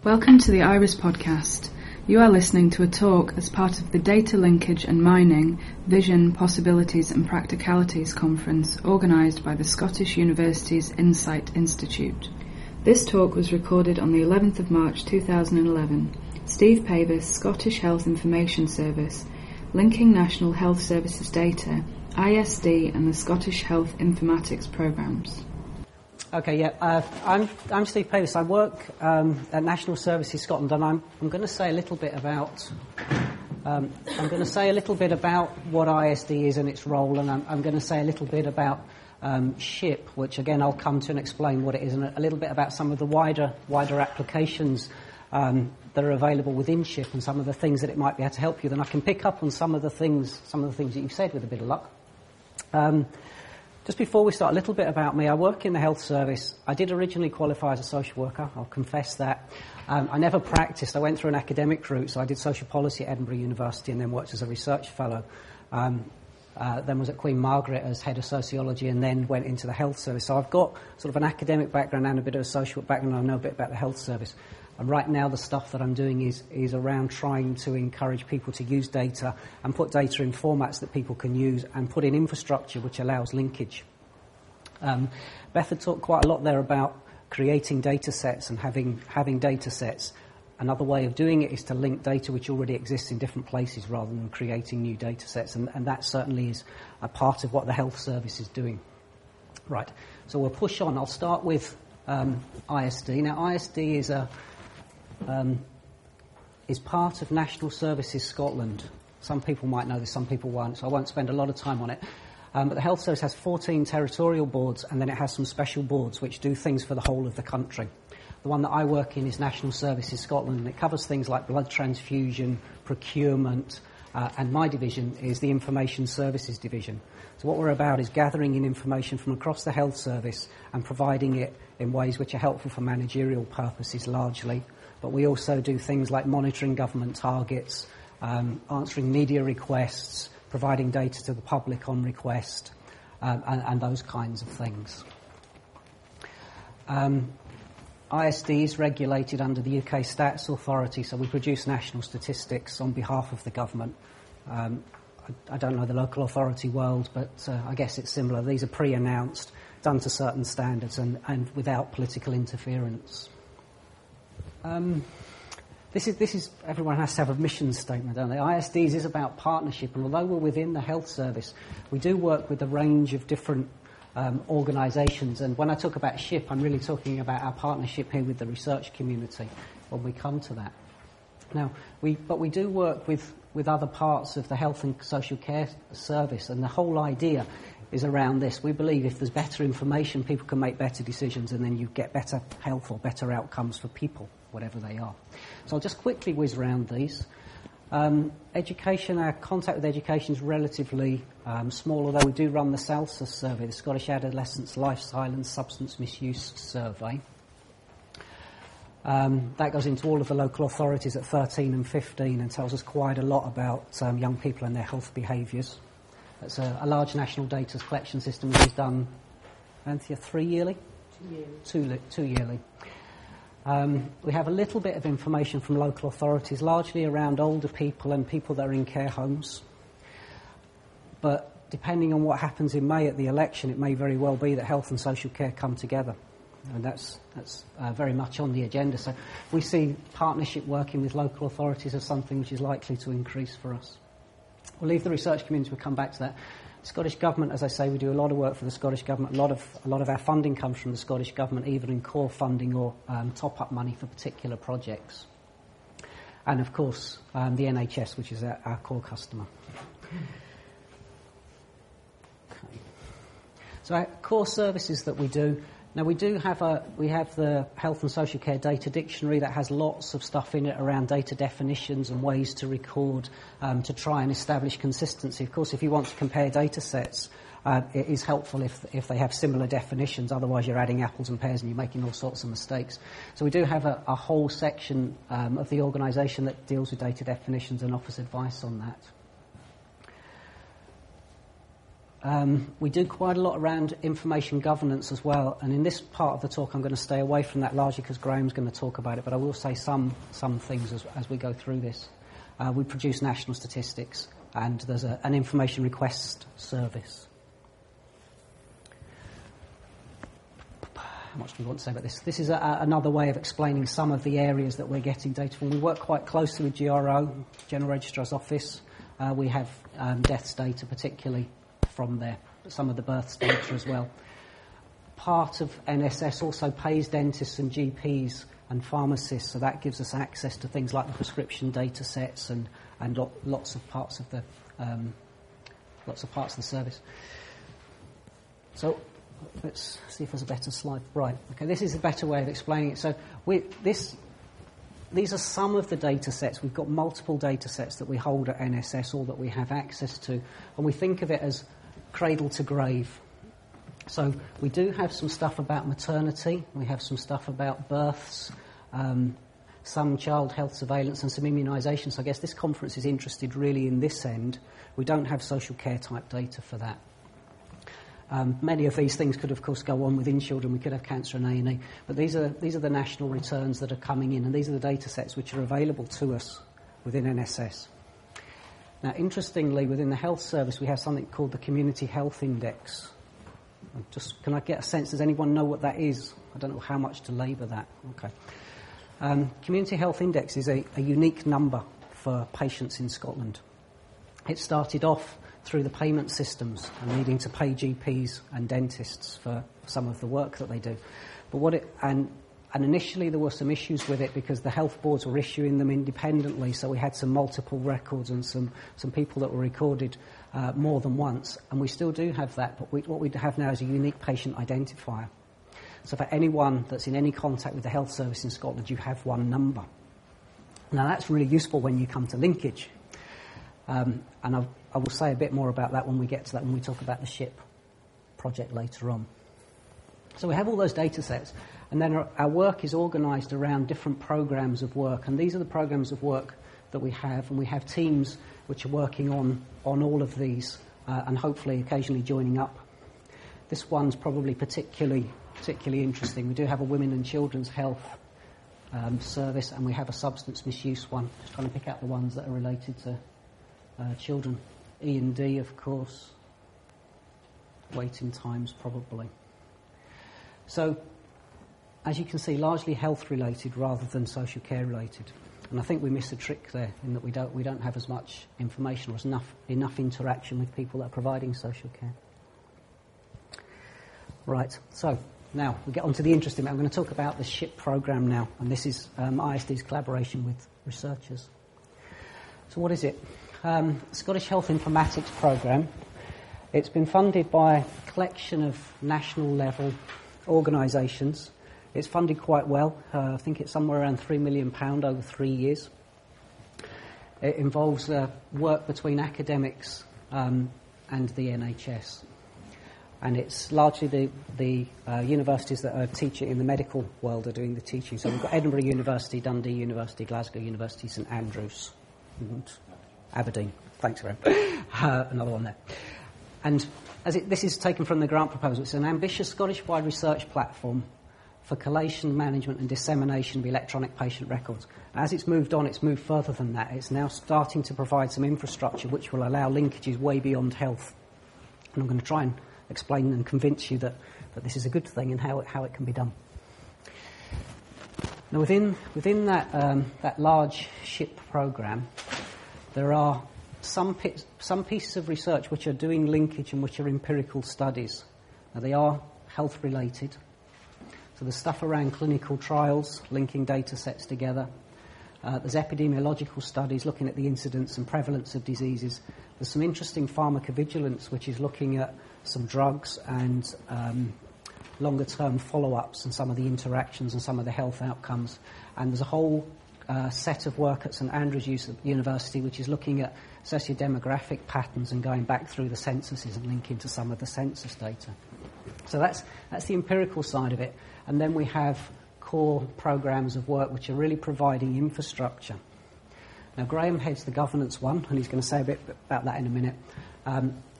Welcome to the IRIS podcast. You are listening to a talk as part of the Data Linkage and Mining, Vision, Possibilities and Practicalities conference organised by the Scottish University's Insight Institute. This talk was recorded on the 11th of March 2011. Steve Pavis, Scottish Health Information Service, linking National Health Services data, ISD and the Scottish Health Informatics programmes. Okay, yeah. I'm Steve Pavis. I work at National Services Scotland, and I'm going to say a little bit about what ISD is and its role, and I'm going to say a little bit about SHIP, which again I'll come to and explain what it is, and a little bit about some of the wider applications that are available within SHIP and some of the things that it might be able to help you. Then I can pick up on some of the things that you've said with a bit of luck. Just before we start, a little bit about me. I work in the health service. I did originally qualify as a social worker, I'll confess that. I never practiced. I went through an academic route, so I did social policy at Edinburgh University and then worked as a research fellow. Then was at Queen Margaret as head of sociology and then went into the health service. So I've got sort of an academic background and a bit of a social background. I know a bit about the health service. And right now the stuff that I'm doing is around trying to encourage people to use data and put data in formats that people can use and put in infrastructure which allows linkage. Beth had talked quite a lot there about creating data sets and having data sets. Another way of doing it is to link data which already exists in different places rather than creating new data sets. And that certainly is a part of what the health service is doing. Right, so we'll push on. I'll start with ISD. Now, ISD is part of National Services Scotland. Some people might know this, some people won't, so I won't spend a lot of time on it. But the health service has 14 territorial boards, and then it has some special boards which do things for the whole of the country. The one that I work in is National Services Scotland, and it covers things like blood transfusion, procurement, and my division is the Information Services Division. So what we're about is gathering in information from across the health service and providing it in ways which are helpful for managerial purposes largely. But we also do things like monitoring government targets, answering media requests, providing data to the public on request, and those kinds of things. ISD is regulated under the UK Stats Authority, so we produce national statistics on behalf of the government. I don't know the local authority world, but I guess it's similar. These are pre-announced, done to certain standards and without political interference. This is everyone has to have a mission statement, don't they? ISDs is about partnership, and although we're within the health service, we do work with a range of different organisations. And when I talk about SHIP, I'm really talking about our partnership here with the research community when we come to that. Now, we do work with other parts of the health and social care service, and the whole idea is around this. We believe if there's better information, people can make better decisions, and then you get better health or better outcomes for people, whatever they are. So I'll just quickly whiz around these. Education, our contact with education is relatively small, although we do run the SALSA survey, the Scottish Adolescents Lifestyle and Substance Misuse Survey. That goes into all of the local authorities at 13 and 15 and tells us quite a lot about young people and their health behaviours. It's a large national data collection system which is done, Anthea, 3 yearly? 2 yearly. 2 yearly. We have a little bit of information from local authorities, largely around older people and people that are in care homes. But depending on what happens in May at the election, it may very well be that health and social care come together. And that's very much on the agenda. So we see partnership working with local authorities as something which is likely to increase for us. We'll leave the research community, we'll come back to that. Scottish Government, as I say, we do a lot of work for the Scottish Government. A lot of our funding comes from the Scottish Government, either in core funding or top-up money for particular projects. And, of course, the NHS, which is our core customer. Okay. So our core services that we do. Now, we have the Health and Social Care Data Dictionary that has lots of stuff in it around data definitions and ways to record to try and establish consistency. Of course, if you want to compare data sets, it is helpful if they have similar definitions. Otherwise, you're adding apples and pears and you're making all sorts of mistakes. So we do have a whole section of the organisation that deals with data definitions and offers advice on that. We do quite a lot around information governance as well, and in this part of the talk I'm going to stay away from that largely because Graham's going to talk about it, but I will say some things as we go through this. We produce national statistics, and there's an information request service. How much do we want to say about this? This is another way of explaining some of the areas that we're getting data from. We work quite closely with GRO, General Registrar's Office. We have deaths data particularly from there, some of the births data as well. Part of NSS also pays dentists and GPs and pharmacists, so that gives us access to things like the prescription data sets and lots of parts of the service. So let's see if there's a better slide. Right, okay, this is a better way of explaining it. So these are some of the data sets. We've got multiple data sets that we hold at NSS or that we have access to, and we think of it as cradle to grave. So we do have some stuff about maternity, we have some stuff about births, some child health surveillance and some immunisation. So I guess this conference is interested really in this end. We don't have social care type data for that. Many of these things could, of course, go on within children. We could have cancer and A&E. But these are the national returns that are coming in, and these are the data sets which are available to us within NSS. Now, interestingly, within the health service, we have something called the Community Health Index. Can I get a sense, does anyone know what that is? I don't know how much to labour that. Okay. Community Health Index is a unique number for patients in Scotland. It started off through the payment systems and needing to pay GPs and dentists for some of the work that they do. But and initially there were some issues with it because the health boards were issuing them independently, so we had some multiple records and some people that were recorded more than once, and we still do have that, but what we have now is a unique patient identifier. So for anyone that's in any contact with the health service in Scotland, you have one number. Now that's really useful when you come to linkage. And I will say a bit more about that when we get to that, when we talk about the SHIP project later on. So we have all those data sets, and then our work is organised around different programmes of work, and these are the programmes of work that we have, and we have teams which are working on all of these, and hopefully occasionally joining up. This one's probably particularly interesting. We do have a women and children's health service, and we have a substance misuse one. Just trying to pick out the ones that are related to children. E&D, of course. Waiting times, probably. So, as you can see, largely health-related rather than social care-related. And I think we miss a trick there in that we don't have as much information or enough interaction with people that are providing social care. Right, so now we get on to the interesting bit. I'm going to talk about the SHIP programme now, and this is ISD's collaboration with researchers. So what is it? Scottish Health Informatics Programme. It's been funded by a collection of national level organisations. It's funded quite well. I think it's somewhere around £3 million over 3 years. It involves work between academics and the NHS. And it's largely the universities that are teaching in the medical world are doing the teaching. So we've got Edinburgh University, Dundee University, Glasgow University, St Andrews, and Aberdeen. Thanks, Graham. Another one there. And this is taken from the grant proposal. It's an ambitious Scottish-wide research platform for collation, management and dissemination of electronic patient records. As it's moved on, it's moved further than that. It's now starting to provide some infrastructure which will allow linkages way beyond health. And I'm going to try and explain and convince you that this is a good thing and how it can be done. Now, within that large SHIP programme, there are some pieces of research which are doing linkage and which are empirical studies. Now, they are health-related. So there's stuff around clinical trials, linking data sets together. There's epidemiological studies looking at the incidence and prevalence of diseases. There's some interesting pharmacovigilance, which is looking at some drugs and longer-term follow-ups and some of the interactions and some of the health outcomes. And there's a whole set of work at St Andrews University, which is looking at socio-demographic patterns and going back through the censuses and linking to some of the census data. So that's the empirical side of it. And then we have core programmes of work which are really providing infrastructure. Now, Graham heads the governance one, and he's going to say a bit about that in a minute.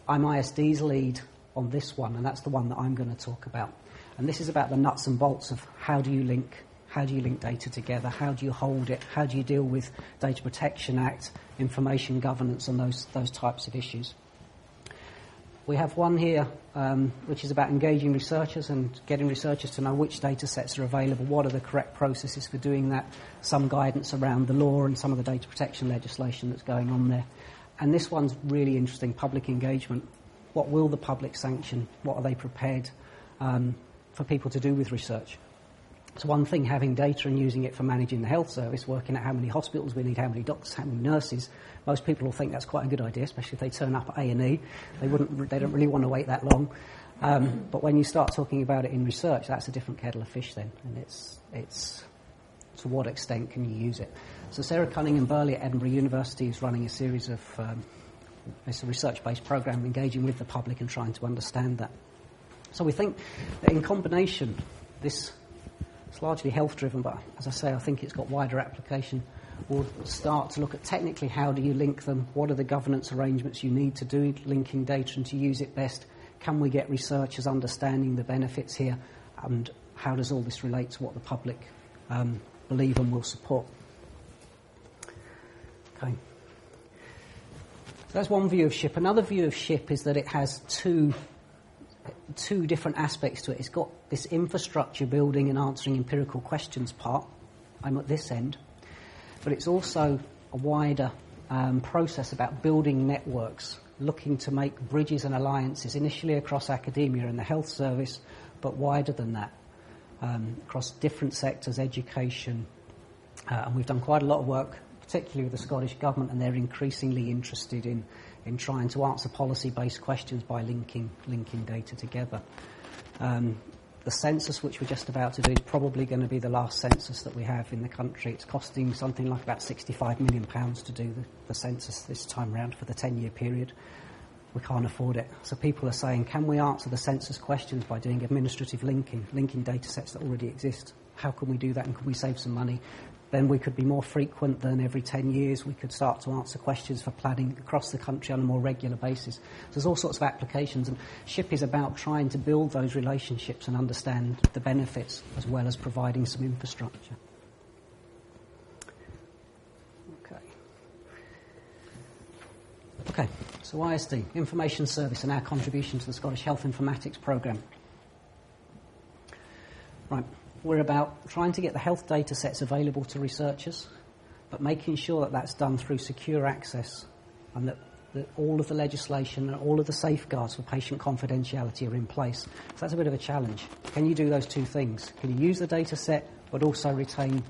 I'm ISD's lead on this one, and that's the one that I'm going to talk about. And this is about the nuts and bolts of how do you link data together, how do you hold it, how do you deal with Data Protection Act, information governance, and those types of issues. We have one here which is about engaging researchers and getting researchers to know which data sets are available, what are the correct processes for doing that, some guidance around the law and some of the data protection legislation that's going on there. And this one's really interesting, public engagement. What will the public sanction? What are they prepared for people to do with research? It's one thing having data and using it for managing the health service, working out how many hospitals we need, how many doctors, how many nurses. Most people will think that's quite a good idea, especially if they turn up at A&E. They don't really want to wait that long. But when you start talking about it in research, that's a different kettle of fish then, and it's to what extent can you use it? So Sarah Cunningham-Burley at Edinburgh University is running a series of it's a research-based program engaging with the public and trying to understand that. So we think that in combination, it's largely health-driven, but as I say, I think it's got wider application. We'll start to look at technically how do you link them, what are the governance arrangements you need to do linking data and to use it best, can we get researchers understanding the benefits here, and how does all this relate to what the public believe and will support. Okay. So that's one view of SHIP. Another view of SHIP is that it has two different aspects to it. It's got this infrastructure building and answering empirical questions part. I'm at this end. But it's also a wider process about building networks, looking to make bridges and alliances, initially across academia and the health service, but wider than that, across different sectors, education. And we've done quite a lot of work, particularly with the Scottish Government, and they're increasingly interested in trying to answer policy-based questions by linking data together. The census, which we're just about to do, is probably going to be the last census that we have in the country. It's costing something like about £65 million to do the census this time round for the 10-year period. We can't afford it. So people are saying, can we answer the census questions by doing administrative linking data sets that already exist? How can we do that, and can we save some money? Then we could be more frequent than every 10 years. We could start to answer questions for planning across the country on a more regular basis. So there's all sorts of applications, and SHIP is about trying to build those relationships and understand the benefits as well as providing some infrastructure. Okay, so ISD, Information Service, and our contribution to the Scottish Health Informatics Programme. Right. We're about trying to get the health data sets available to researchers, but making sure that that's done through secure access, and that all of the legislation and all of the safeguards for patient confidentiality are in place. So that's a bit of a challenge. Can you do those two things? Can you use the data set, but also retain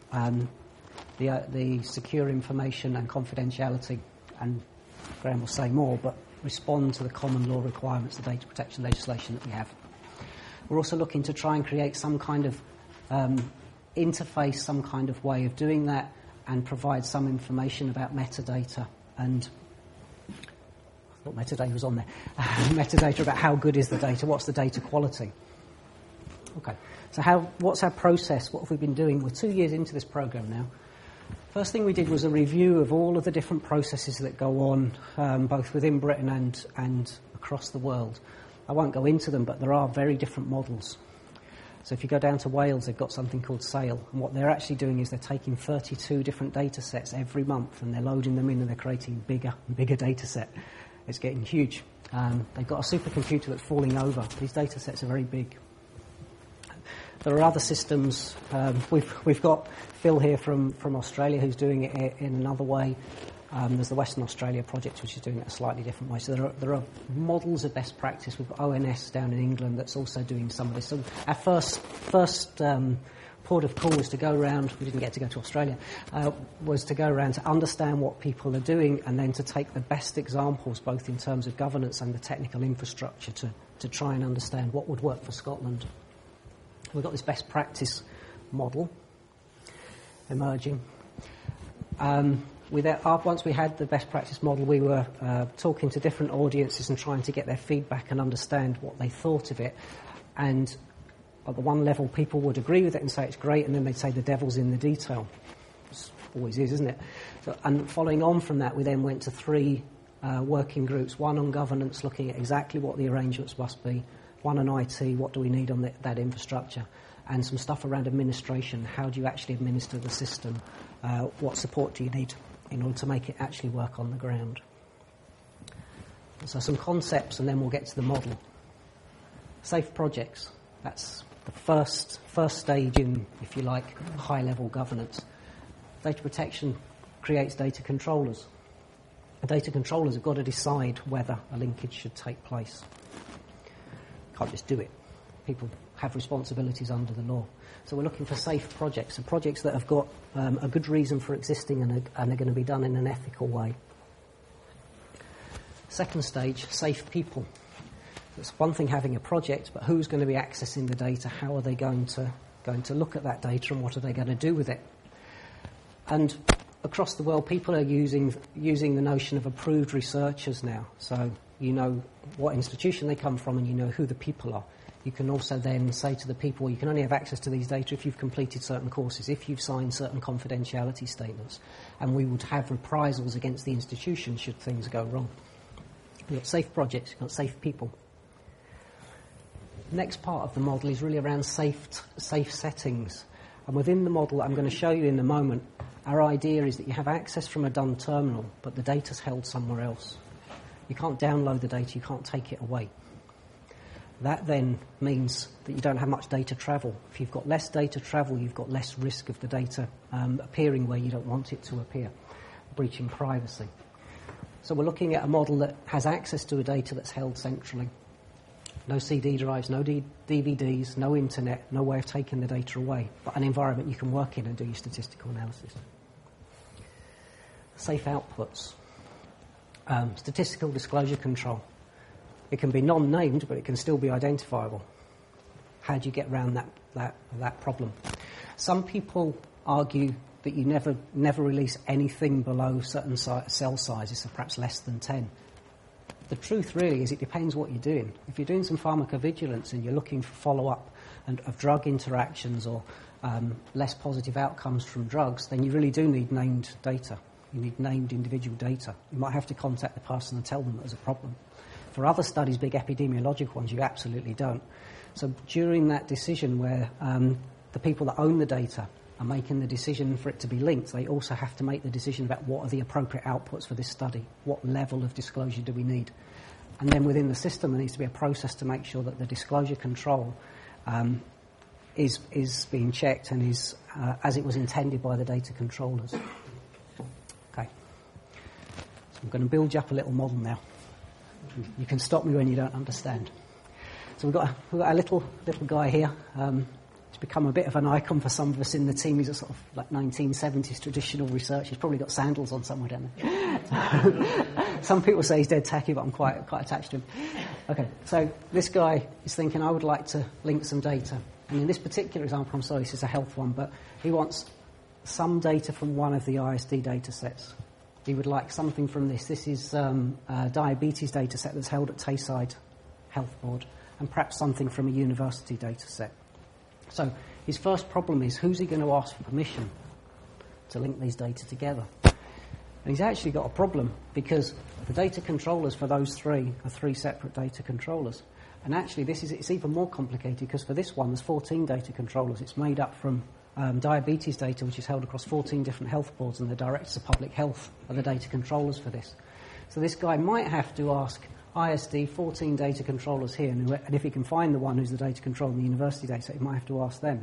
the secure information and confidentiality? And Graham will say more, but respond to the common law requirements, the data protection legislation that we have. We're also looking to try and create some kind of interface, some kind of way of doing that, and provide some information about metadata. And I thought metadata was on there. Metadata about how good is the data, what's the data quality. Okay, so what's our process? What have we been doing? We're 2 years into this program now. First thing we did was a review of all of the different processes that go on, both within Britain and across the world. I won't go into them, but there are very different models. So if you go down to Wales, they've got something called SAIL, and what they're actually doing is they're taking 32 different data sets every month, and they're loading them in, and they're creating bigger and bigger data set. It's getting huge. They've got a supercomputer that's falling over. These data sets are very big. There are other systems. We've got Phil here from Australia who's doing it in another way. There's the Western Australia project, which is doing it a slightly different way. So there are models of best practice. We've got ONS down in England that's also doing some of this. So our first port of call was to go around. We didn't get to go to Australia. Was to go around to understand what people are doing, and then to take the best examples, both in terms of governance and the technical infrastructure, to try and understand what would work for Scotland. We've got this best practice model emerging. Once we had the best practice model, we were talking to different audiences and trying to get their feedback and understand what they thought of it. And at the one level, people would agree with it and say it's great, and then they'd say the devil's in the detail. It always is, isn't it? So, and following on from that, we then went to 3 working groups, one on governance, looking at exactly what the arrangements must be, one on IT, what do we need on that infrastructure, and some stuff around administration, how do you actually administer the system, what support do you need in order to make it actually work on the ground. So some concepts, and then we'll get to the model. Safe projects, that's the first stage in, if you like, high-level governance. Data protection creates data controllers. Data controllers have got to decide whether a linkage should take place. Can't just do it. People have responsibilities under the law. So we're looking for safe projects, so projects that have got a good reason for existing and are going to be done in an ethical way. Second stage, safe people. It's one thing having a project, but who's going to be accessing the data? How are they going to look at that data, and what are they going to do with it? And across the world, people are using the notion of approved researchers now. So you know what institution they come from, and you know who the people are. You can also then say to the people, well, you can only have access to these data if you've completed certain courses, if you've signed certain confidentiality statements, and we would have reprisals against the institution should things go wrong. You've got safe projects, you've got safe people. Next part of the model is really around safe settings. And within the model that I'm going to show you in a moment, our idea is that you have access from a done terminal, but the data's held somewhere else. You can't download the data, you can't take it away. That then means that you don't have much data travel. If you've got less data travel, you've got less risk of the data appearing where you don't want it to appear, breaching privacy. So we're looking at a model that has access to a data that's held centrally. No CD drives, no DVDs, no internet, no way of taking the data away, but an environment you can work in and do your statistical analysis. Safe outputs. Statistical disclosure control. It can be non-named, but it can still be identifiable. How do you get around that problem? Some people argue that you never release anything below certain cell sizes, so perhaps less than 10. The truth really is it depends what you're doing. If you're doing some pharmacovigilance and you're looking for follow-up of drug interactions or less positive outcomes from drugs, then you really do need named data. You need named individual data. You might have to contact the person and tell them there's a problem. For other studies, big epidemiological ones, you absolutely don't. So during that decision where the people that own the data are making the decision for it to be linked, they also have to make the decision about what are the appropriate outputs for this study, what level of disclosure do we need. And then within the system there needs to be a process to make sure that the disclosure control is being checked and is as it was intended by the data controllers. Okay. So I'm going to build you up a little model now. You can stop me when you don't understand. So we've got a little guy here. He's become a bit of an icon for some of us in the team. He's a sort of like 1970s traditional research. He's probably got sandals on somewhere down there. Some people say he's dead tacky, but I'm quite attached to him. Okay, so this guy is thinking, I would like to link some data. And in this particular example, I'm sorry, this is a health one, but he wants some data from one of the ISD data sets. He would like something from this. This is a diabetes data set that's held at Tayside Health Board, and perhaps something from a university data set. So his first problem is, who's he going to ask for permission to link these data together? And he's actually got a problem, because the data controllers for those three are three separate data controllers. And actually it's even more complicated, because for this one there's 14 data controllers. It's made up from diabetes data, which is held across 14 different health boards, and the directors of public health are the data controllers for this. So this guy might have to ask ISD 14 data controllers here, and if he can find the one who's the data controller in the university data set, he might have to ask them.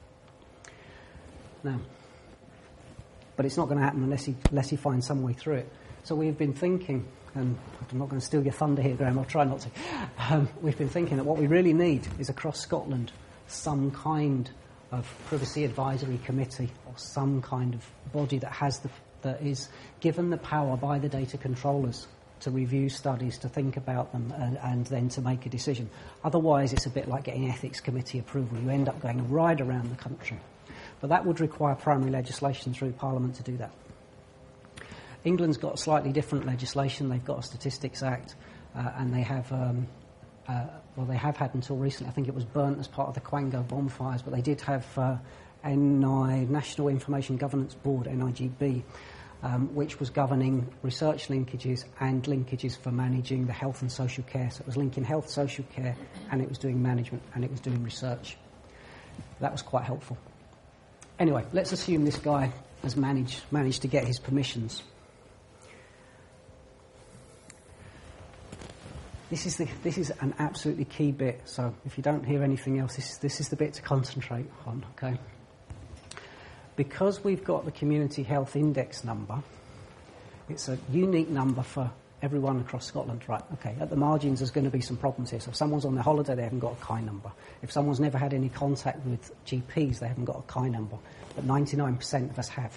Now, but it's not going to happen unless he finds some way through it. So we've been thinking, and I'm not going to steal your thunder here, Graham, I'll try not to. We've been thinking that what we really need is across Scotland some kind of privacy advisory committee, or some kind of body that is given the power by the data controllers to review studies, to think about them, and then to make a decision. Otherwise, it's a bit like getting ethics committee approval. You end up going right around the country. But that would require primary legislation through Parliament to do that. England's got slightly different legislation. They've got a Statistics Act, and they have they have had until recently. I think it was burnt as part of the Quango bonfires, but they did have NI, National Information Governance Board, NIGB, which was governing research linkages and linkages for managing the health and social care. So it was linking health, social care, and it was doing management, and it was doing research. That was quite helpful. Anyway, let's assume this guy has managed to get his permissions. This is an absolutely key bit, so if you don't hear anything else, this is the bit to concentrate on, okay? Because we've got the Community Health Index number, it's a unique number for everyone across Scotland, right? Okay, at the margins there's going to be some problems here. So if someone's on their holiday, they haven't got a CAI number. If someone's never had any contact with GPs, they haven't got a CAI number. But 99% of us have.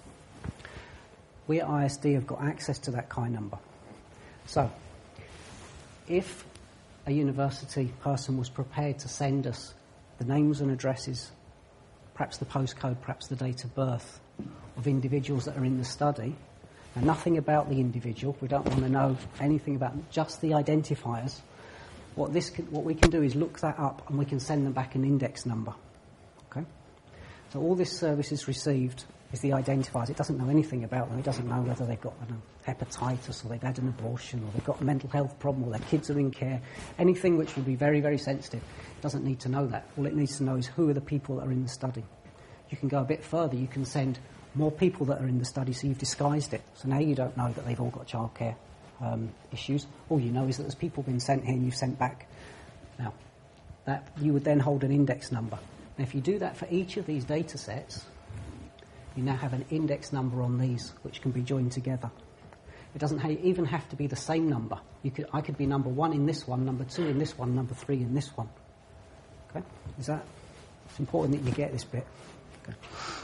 We at ISD have got access to that CAI number. So, if a university person was prepared to send us the names and addresses, perhaps the postcode, perhaps the date of birth of individuals that are in the study, and nothing about the individual, we don't want to know anything about them, just the identifiers, what we can do is look that up and we can send them back an index number. Okay? So all this service is received is the identifiers. It doesn't know anything about them. It doesn't know whether they've got hepatitis or they've had an abortion or they've got a mental health problem or their kids are in care. Anything which would be very, very sensitive. It doesn't need to know that. All it needs to know is who are the people that are in the study. You can go a bit further. You can send more people that are in the study, so you've disguised it. So now you don't know that they've all got childcare issues. All you know is that there's people being sent here and you've sent back. Now, that you would then hold an index number. Now, if you do that for each of these data sets, you now have an index number on these, which can be joined together. It doesn't even have to be the same number. I could be number 1 in this one, number 2 in this one, number 3 in this one. Okay? It's important that you get this bit. Okay.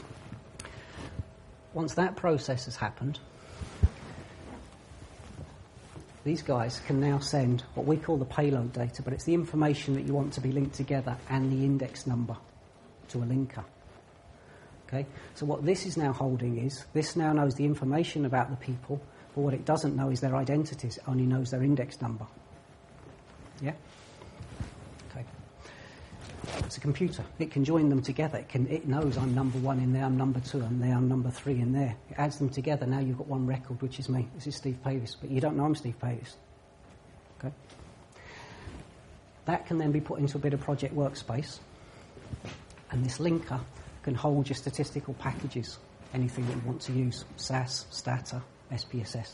Once that process has happened, these guys can now send what we call the payload data, but it's the information that you want to be linked together and the index number to a linker. Okay? So what this is now holding is, this now knows the information about the people, but what it doesn't know is their identities, it only knows their index number. Yeah? Okay. It's a computer. It can join them together. It knows I'm number 1 in there, I'm number 2 in there, I'm number 3 in there. It adds them together. Now you've got one record, which is me. This is Steve Pavis, but you don't know I'm Steve Pavis. Okay? That can then be put into a bit of project workspace, and this linker can hold your statistical packages, anything that you want to use, SAS, Stata, SPSS.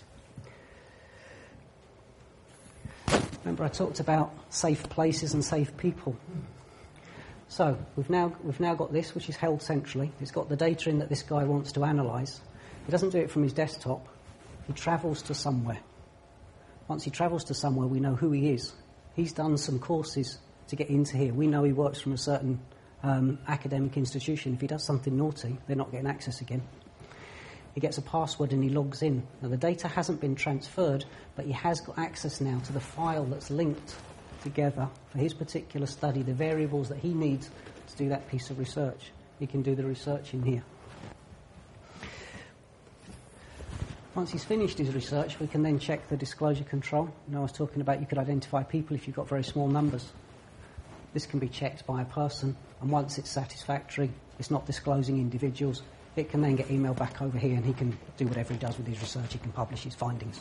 Remember I talked about safe places and safe people. So we've now got this, which is held centrally. It's got the data in that this guy wants to analyse. He doesn't do it from his desktop. He travels to somewhere. Once he travels to somewhere, we know who he is. He's done some courses to get into here. We know he works from a certain academic institution. If he does something naughty, they're not getting access again. He gets a password and he logs in. Now the data hasn't been transferred, but he has got access now to the file that's linked together for his particular study, the variables that he needs to do that piece of research. He can do the research in here. Once he's finished his research, we can then check the disclosure control. Now I was talking about you could identify people if you've got very small numbers. This can be checked by a person, and once it's satisfactory, it's not disclosing individuals, it can then get emailed back over here and he can do whatever he does with his research. He can publish his findings.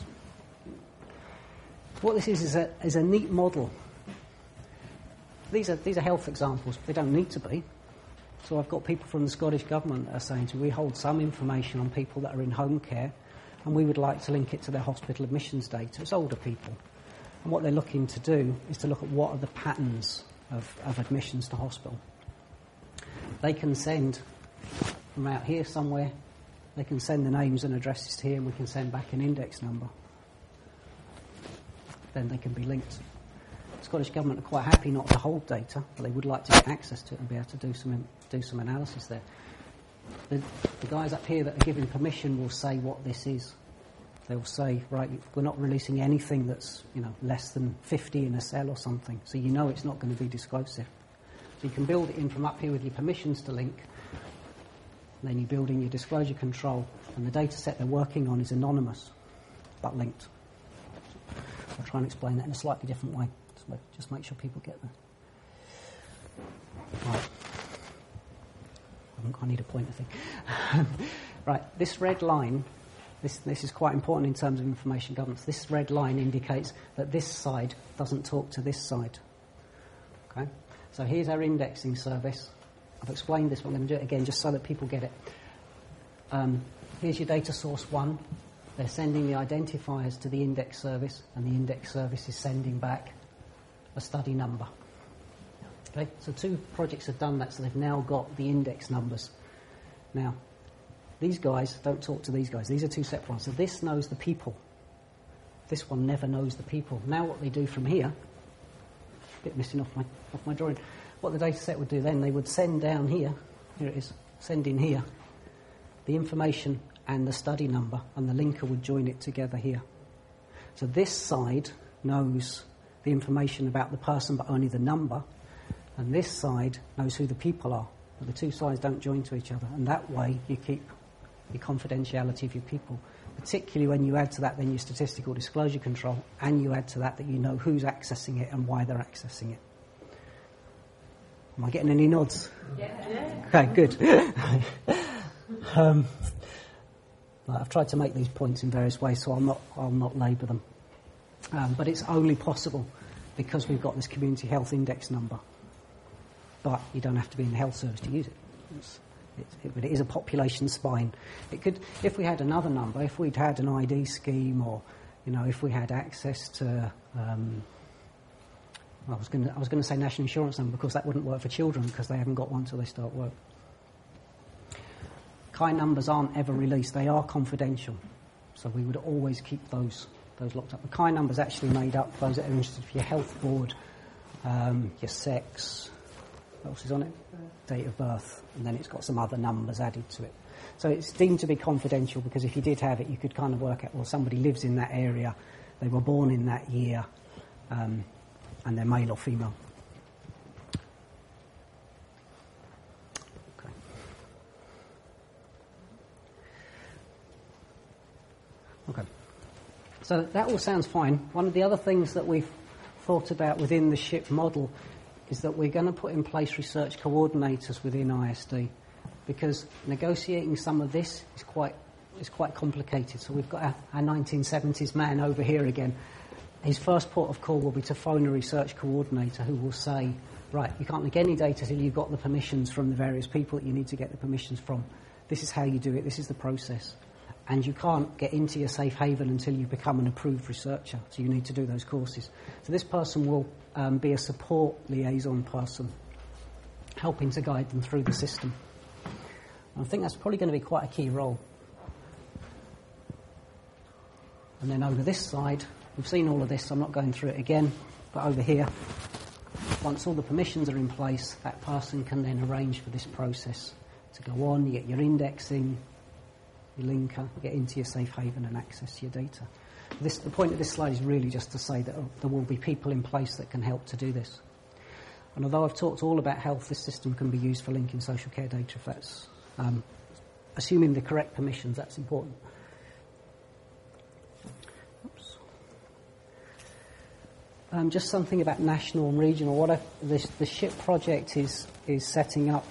What this is a neat model. These are health examples. They don't need to be. So I've got people from the Scottish Government that are saying to me, we hold some information on people that are in home care and we would like to link it to their hospital admissions data. It's older people. And what they're looking to do is to look at what are the patterns of admissions to hospital. They can send from out here somewhere, they can send the names and addresses to here and we can send back an index number. Then they can be linked. The Scottish Government are quite happy not to hold data, but they would like to get access to it and be able to do some analysis there. The guys up here that are giving permission will say what this is. They'll say, right, we're not releasing anything that's less than 50 in a cell or something, so you know it's not going to be disclosive. So you can build it in from up here with your permissions to link, and then you build in your disclosure control, and the data set they're working on is anonymous, but linked. I'll try and explain that in a slightly different way, just make sure people get that. Right. I need a pointer thing. Right, this red line This is quite important in terms of information governance. This red line indicates that this side doesn't talk to this side. Okay? So here's our indexing service. I've explained this, but I'm going to do it again just so that people get it. Here's your data source 1. They're sending the identifiers to the index service, and the index service is sending back a study number. Okay? So 2 projects have done that, so they've now got the index numbers. Now, these guys don't talk to these guys. These are 2 separate ones. So this knows the people. This one never knows the people. Now what they do from here, a bit missing off my drawing, what the data set would do then, they would send down here it is, send in here, the information and the study number, and the linker would join it together here. So this side knows the information about the person but only the number, and this side knows who the people are. But the 2 sides don't join to each other, and that way you keep your confidentiality of your people, particularly when you add to that then your statistical disclosure control, and you add to that you know who's accessing it and why they're accessing it. Am I getting any nods? Yeah. Okay, good. I've tried to make these points in various ways, so I'll not labour them. But it's only possible because we've got this community health index number. But you don't have to be in the health service to use it. It is a population spine. It could, if we had another number, if we'd had an ID scheme, or if we had access to, I was going to say national insurance number, because that wouldn't work for children because they haven't got one until they start work. CHI numbers aren't ever released; they are confidential, so we would always keep those locked up. The CHI number's actually made up for those that are interested for your health board, your sex. What else is on it? Date of birth, and then it's got some other numbers added to it. So it's deemed to be confidential because if you did have it, you could kind of work out, well, somebody lives in that area, they were born in that year, and they're male or female. Okay. Okay. So that all sounds fine. One of the other things that we've thought about within the SHIP model is that we're going to put in place research coordinators within ISD, because negotiating some of this is quite complicated. So we've got our 1970s man over here again. His first port of call will be to phone a research coordinator who will say, right, you can't link any data till you've got the permissions from the various people that you need to get the permissions from. This is how you do it, this is the process. And you can't get into your safe haven until you become an approved researcher, so you need to do those courses. So this person will be a support liaison person, helping to guide them through the system. And I think that's probably going to be quite a key role. And then over this side, we've seen all of this, so I'm not going through it again, but over here, once all the permissions are in place, that person can then arrange for this process to go on. You get your indexing, your linker, get into your safe haven and access your data. The point of this slide is really just to say that there will be people in place that can help to do this. And although I've talked all about health, this system can be used for linking social care data if that's, assuming the correct permissions, that's important. Oops. Just something about national and regional. The SHIP project is setting up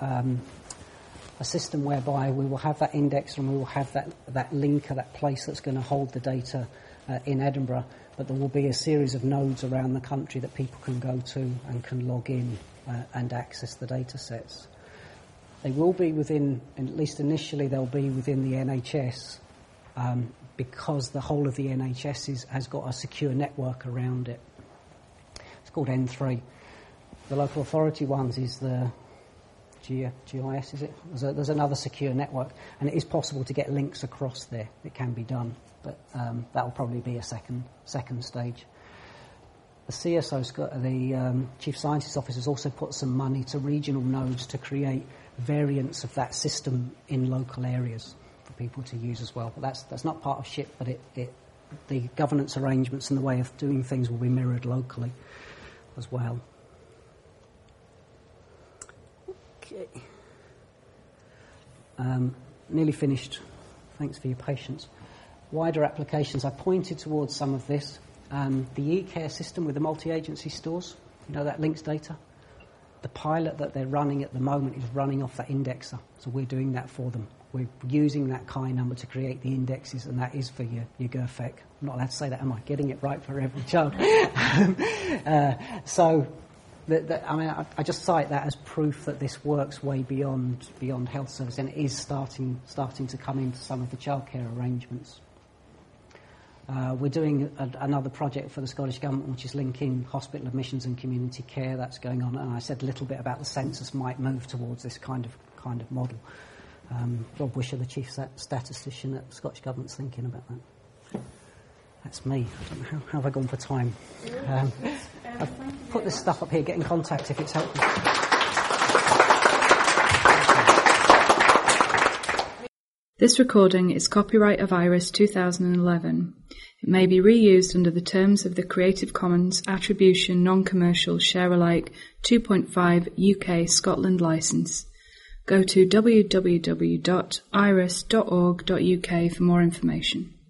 a system whereby we will have that indexer and we will have that linker, that place that's going to hold the data in Edinburgh, but there will be a series of nodes around the country that people can go to and can log in and access the data sets. They will be within, at least initially, they'll be within the NHS because the whole of the NHS has got a secure network around it. It's called N3. The local authority ones is the GIS, is it? There's another secure network, and it is possible to get links across there. It can be done, but that will probably be a second stage. The CSO's got, the Chief Scientist Office has also put some money to regional nodes to create variants of that system in local areas for people to use as well. But that's not part of SHIP, but the governance arrangements and the way of doing things will be mirrored locally as well. Okay. Nearly finished. Thanks for your patience. Wider applications. I pointed towards some of this. The eCare system with the multi-agency stores, that links data. The pilot that they're running at the moment is running off that indexer, so we're doing that for them We're using that chi number to create the indexes, and that is for your GERFEC. I'm not allowed to say that, am I? Getting it right for every child. I just cite that as proof that this works way beyond health service, and it is starting to come into some of the childcare arrangements. We're doing another project for the Scottish Government, which is linking hospital admissions and community care. That's going on, and I said a little bit about the census might move towards this kind of model. Rob Wisher, the Chief Statistician at the Scottish Government's thinking about that. That's me. I don't know how have I gone for time. I've put this stuff up here. Get in contact if it's helpful. This recording is copyright of IRIS 2011. It may be reused under the terms of the Creative Commons Attribution Non-Commercial Share-alike 2.5 UK Scotland licence. Go to www.iris.org.uk for more information.